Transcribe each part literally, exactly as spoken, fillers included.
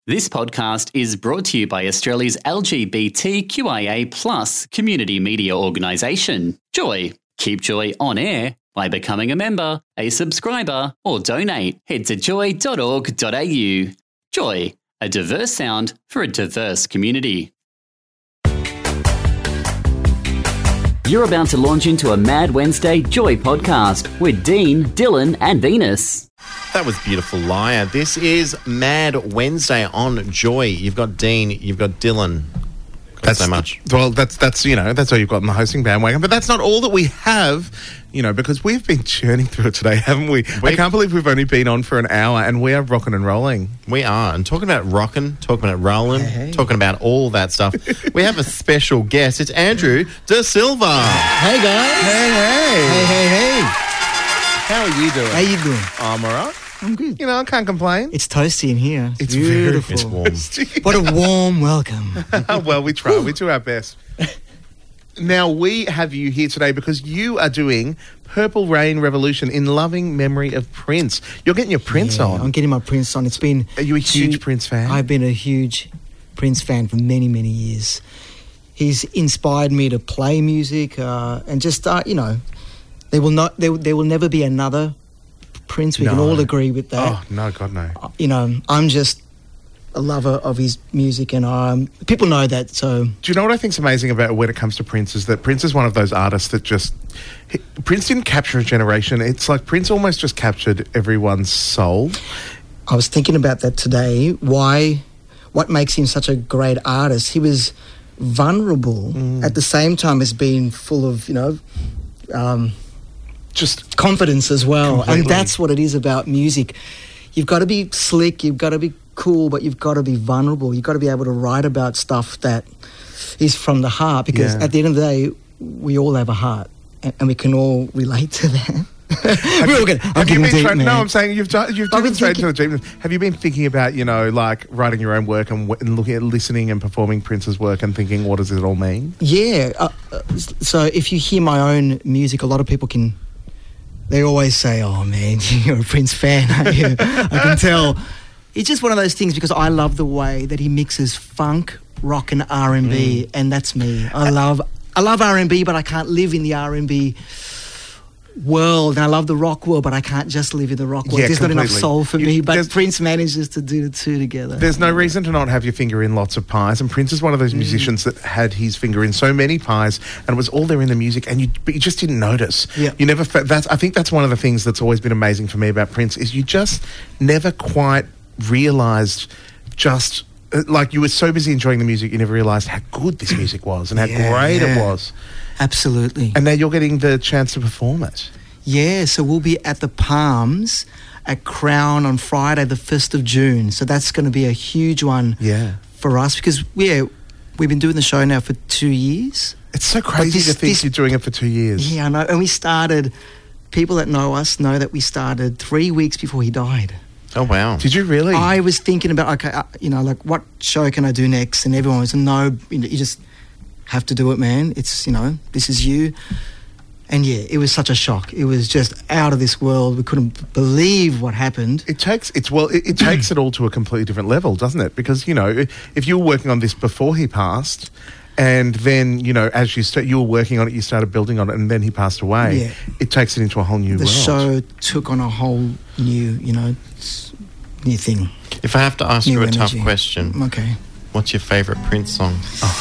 This podcast is brought to you by Australia's L G B T Q I A plus community media organisation, Joy. Keep Joy on air by becoming a member, a subscriber, or donate. Head to joy dot org dot a u. Joy, a diverse sound for a diverse community. You're about to launch into a Mad Wednesday Joy podcast with Dean, Dylan, and Venus. That was beautiful, Liar. This is Mad Wednesday on Joy. You've got Dean, you've got Dylan. That's so much. Well, that's that's you know that's all you've got in the hosting bandwagon. But that's not all that we have, you know, because we've been churning through it today, haven't we? we I can't believe we've only been on for an hour, and we are rocking and rolling. We are, and talking about rocking, talking about rolling, hey, hey. talking about all that stuff. We have a special guest. It's Andrew De Silva. Hey guys. Hey hey. Hey hey hey. How are you doing? How you doing? I'm all right. I'm good. You know, I can't complain. It's toasty in here. It's beautiful. Very, it's warm. What a warm welcome. Well, we try. We do our best. Now, we have you here today because you are doing Purple Rain Revolution in loving memory of Prince. You're getting your Prince yeah, on. I'm getting my Prince on. It's been... Are you a huge two, Prince fan? I've been a huge Prince fan for many, many years. He's inspired me to play music uh, and just, uh, you know, there will not, there, there will never be another Prince. We no. can all agree with that. Oh, no, God, no. You know, I'm just a lover of his music, and um, people know that, so... Do you know what I think's amazing about when it comes to Prince is that Prince is one of those artists that just... He, Prince didn't capture a generation. It's like Prince almost just captured everyone's soul. I was thinking about that today. Why... What makes him such a great artist? He was vulnerable mm. at the same time as being full of, you know... Um, just confidence as well. Completely. And that's what it is about music. You've got to be slick, you've got to be cool, but you've got to be vulnerable. You've got to be able to write about stuff that is from the heart, because yeah. at the end of the day, we all have a heart, and, and we can all relate to that. We're all getting, I'm getting deep, tra- man. No, I'm saying you've done, you've driven straight to the deep. Have you been thinking about, you know, like writing your own work and, w- and looking at listening and performing Prince's work and thinking, what does it all mean? Yeah. Uh, so if you hear my own music, a lot of people can... They always say, oh, man, you're a Prince fan, aren't you? I can tell. It's just one of those things because I love the way that he mixes funk, rock and R and B, mm. and that's me. I love I love R and B, but I can't live in the R and B world. And I love the rock world, but I can't just live in the rock world. Yeah, there's completely. not enough soul for you, me, but Prince manages to do the two together. There's no reason to not have your finger in lots of pies, and Prince is one of those mm. musicians that had his finger in so many pies, and it was all there in the music, and you but you just didn't notice. Yeah. You never. That's I think that's one of the things that's always been amazing for me about Prince is you just never quite realised just. Like, you were so busy enjoying the music, you never realised how good this music was and how yeah, great yeah. it was. Absolutely. And now you're getting the chance to perform it. Yeah, so we'll be at the Palms at Crown on Friday, the first of June. So that's going to be a huge one yeah. for us because, yeah, we've been doing the show now for two years. It's so crazy this, to think this, you're doing it for two years. Yeah, I know. And we started, people that know us know that we started three weeks before he died. Oh, wow. Did you really? I was thinking about, okay, uh, you know, like, what show can I do next? And everyone was, no, you know, you just have to do it, man. It's, you know, this is you. And, yeah, it was such a shock. It was just out of this world. We couldn't believe what happened. It takes, it's well, it, it takes it all to a completely different level, doesn't it? Because, you know, if you were working on this before he passed... And then, you know, as you st- you were working on it, you started building on it, and then he passed away. Yeah. It takes it into a whole new the world. The show took on a whole new, you know, new thing. If I have to ask new you a energy. tough question. Okay. What's your favourite Prince song?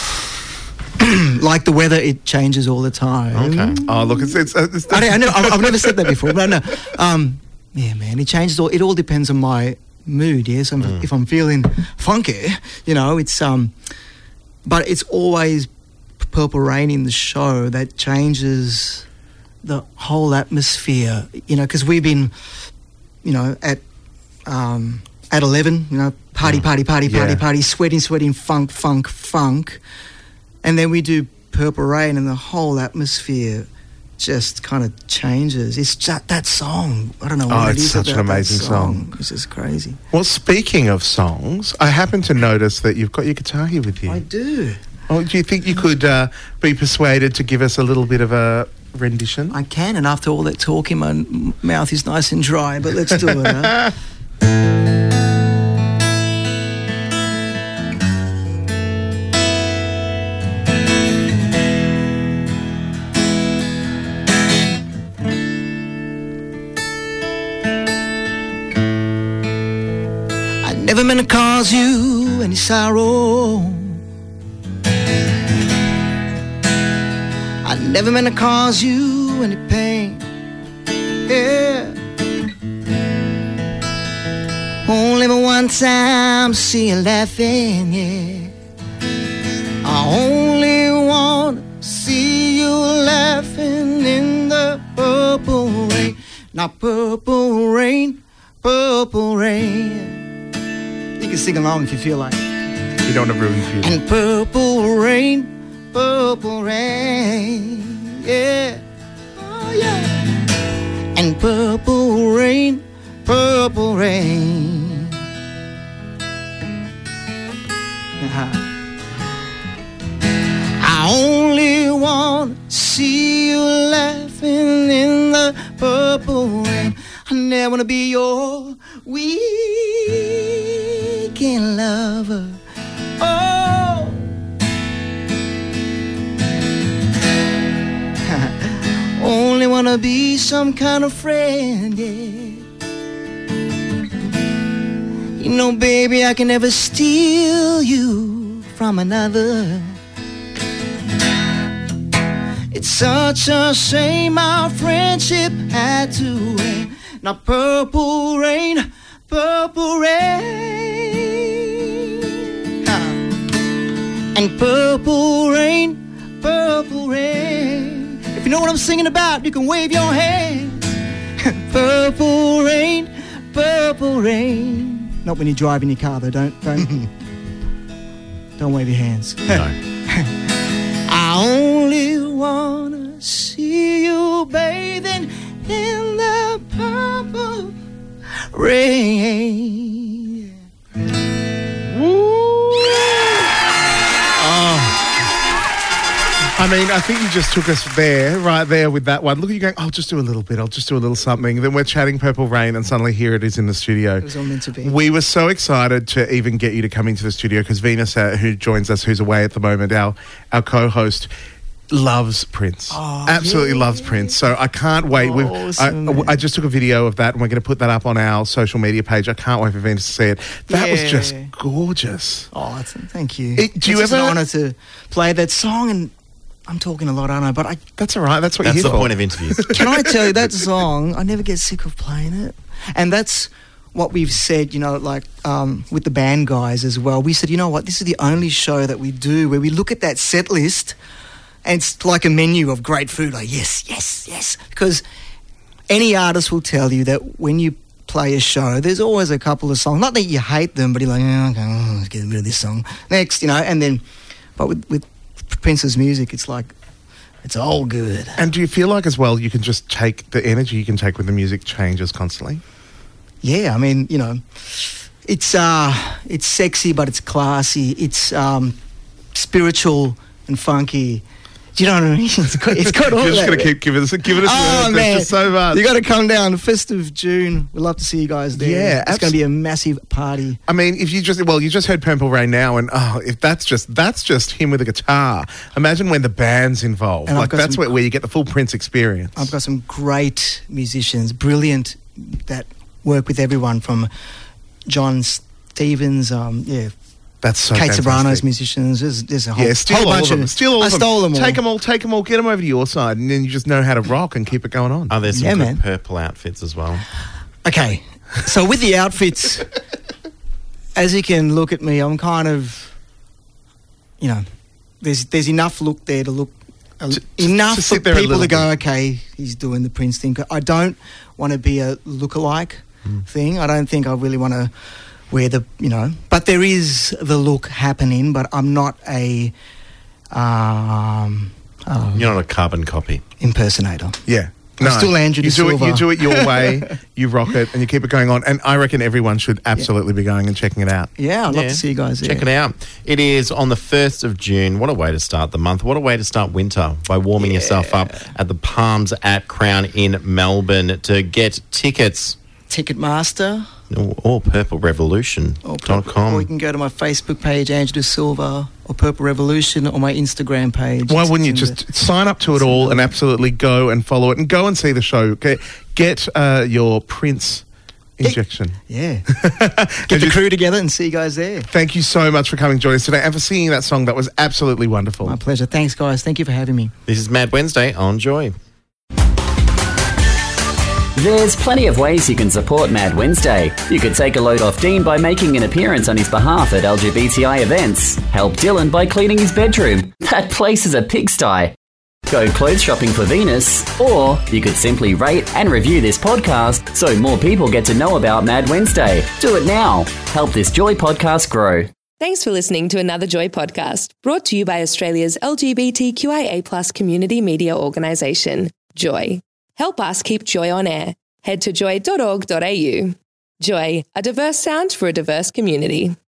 Oh. Like the weather, it changes all the time. Okay. Oh, look, it's... it's, it's, it's I, I know, I've never said that before, but I know. Um, yeah, man, it changes all... It all depends on my mood, yes? Yeah? So mm. if I'm feeling funky, you know, it's... um. But it's always Purple Rain in the show that changes the whole atmosphere, you know, because we've been, you know, at um, at eleven, you know, party, yeah. party, party, party, yeah. party, sweating, sweating, funk, funk, funk. And then we do Purple Rain and the whole atmosphere just kind of changes. It's just that song. I don't know what oh, it it's is such about an amazing that song. song. It's just crazy. Well, speaking of songs, I happen to notice that you've got your guitar here with you. I do. Oh, do you think you could uh, be persuaded to give us a little bit of a rendition? I can, and after all that talking, my m- mouth is nice and dry, but let's do it, huh? cause you any sorrow. I never meant to cause you any pain. Yeah. Only but one time see you laughing, yeah. I only want to see you laughing in the purple rain. Not purple rain, purple rain. You can sing along if you feel like. You don't want to ruin you. And purple rain, purple rain, yeah. Oh, yeah. And purple rain, purple rain. Uh-huh. I only want to see you laughing in the purple rain. I never want to be your weekend lover. Oh, only want to be some kind of friend, yeah. You know, baby, I can never steal you from another. It's such a shame our friendship had to end. Now purple rain, purple rain, huh. And purple rain, purple rain. If you know what I'm singing about, you can wave your hand. Purple rain, purple rain. Not when you're driving your car, though. Don't don't don't wave your hands. No. I only wanna see you bathing in the purple rain. I mean, I think you just took us there, right there with that one. Look at you going, I'll just do a little bit, I'll just do a little something. Then we're chatting Purple Rain and suddenly here it is in the studio. It was all meant to be. We were so excited to even get you to come into the studio because Venus, uh, who joins us, who's away at the moment, our, our co-host, loves Prince. Oh, Absolutely yeah. loves Prince. So I can't wait. We've, Awesome. I, I just took a video of that and we're going to put that up on our social media page. I can't wait for Venus to see it. That was Yeah. just gorgeous. Oh, that's, thank you. It- do you it's ever- an honour to play that song, and I'm talking a lot, aren't I? But I That's all right. That's what That's you're the here for. point of interviews. can I tell you that song? I never get sick of playing it, and that's what we've said. You know, like um, with the band guys as well. We said, you know what? This is the only show that we do where we look at that set list, and it's like a menu of great food. Like yes, yes, yes, because any artist will tell you that when you play a show, there's always a couple of songs. Not that you hate them, but you're like, oh, okay, oh, let's get rid of this song next, you know. And then, but with with Prince's music, it's like it's all good. And do you feel like as well you can just take the energy you can take with the music changes constantly? Yeah, I mean, you know, it's uh, it's sexy, but it's classy. It's um, spiritual and funky. Do you know what I mean? It's got, it's got all You're just that. going to keep giving us, giving us Oh, words. man. There's just so much. You got to come down the first of June. We'd love to see you guys there. Yeah, it's abs- going to be a massive party. I mean, if you just well, you just heard Purple Rain now, and oh, if that's just that's just him with a guitar. Imagine when the band's involved. And I've like got that's some- where, where you get the full Prince experience. I've got some great musicians, brilliant, that work with everyone from John Stevens, um, yeah, That's so Kate fantastic. Sobrano's musicians. There's, there's a whole, Yeah, steal whole all bunch of them. Steal all I of them. stole them all. Take them all. Take them all. Get them over to your side, and then you just know how to rock and keep it going on. Are there some Yeah, good man. purple outfits as well? Okay, so with the outfits, as you can look at me, I'm kind of, you know, there's there's enough look there to look uh, To- to- enough to for sit there a people little to go, bit. okay, he's doing the Prince thing. I don't want to be a lookalike Hmm. thing. I don't think I really want to wear the, you know, but there is the look happening. But I'm not a um, um, You're not a carbon copy. impersonator. Yeah. I'm still Andrew you De do it. Silva. You do it your way. You rock it, and you keep it going on. And I reckon everyone should absolutely be going and checking it out. Yeah, I'd love Yeah. to see you guys there. Check it out. It is on the first of June. What a way to start the month. What a way to start winter by warming yourself up at the Palms at Crown in Melbourne. To get tickets, Ticketmaster. or, or purple revolution dot com. Or you can go to my Facebook page, Andrew De Silva, or Purple Revolution, or my Instagram page. Why It's wouldn't you in just the- sign up to it all and absolutely go and follow it and go and see the show? Get, get uh, your Prince injection. Yeah. Get the crew together and see you guys there. Thank you so much for coming to join us today and for singing that song. That was absolutely wonderful. My pleasure. Thanks, guys. Thank you for having me. This is Mad Wednesday on Joy. There's plenty of ways you can support Mad Wednesday. You could take a load off Dean by making an appearance on his behalf at L G B T I events. Help Dylan by cleaning his bedroom. That place is a pigsty. Go clothes shopping for Venus. Or you could simply rate and review this podcast so more people get to know about Mad Wednesday. Do it now. Help this Joy podcast grow. Thanks for listening to another Joy podcast, brought to you by Australia's L G B T Q I A plus community media organisation, Joy. Help us keep Joy on air. Head to joy dot org dot a u. Joy, a diverse sound for a diverse community.